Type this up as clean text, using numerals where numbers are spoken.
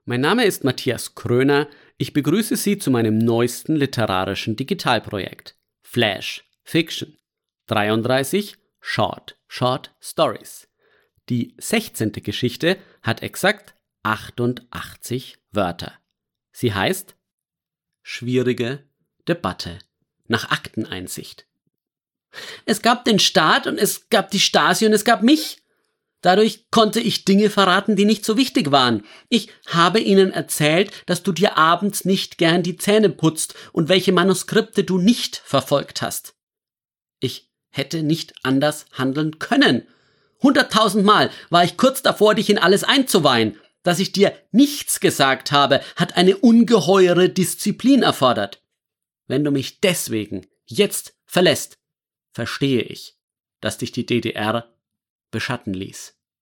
Mein Name ist Matthias Kröner. Ich begrüße Sie zu meinem neuesten literarischen Digitalprojekt. Flash Fiction. 33 Short Stories. Die 16. Geschichte hat exakt 88 Wörter. Sie heißt Schwierige Debatte nach Akteneinsicht. Es gab den Staat und es gab die Stasi und es gab mich. Dadurch konnte ich Dinge verraten, die nicht so wichtig waren. Ich habe ihnen erzählt, dass du dir abends nicht gern die Zähne putzt und welche Manuskripte du nicht verfolgt hast. Ich hätte nicht anders handeln können. 100.000 Mal war ich kurz davor, dich in alles einzuweihen. Dass ich dir nichts gesagt habe, hat eine ungeheure Disziplin erfordert. Wenn du mich deswegen jetzt verlässt, verstehe ich, dass dich die DDR beschatten ließ.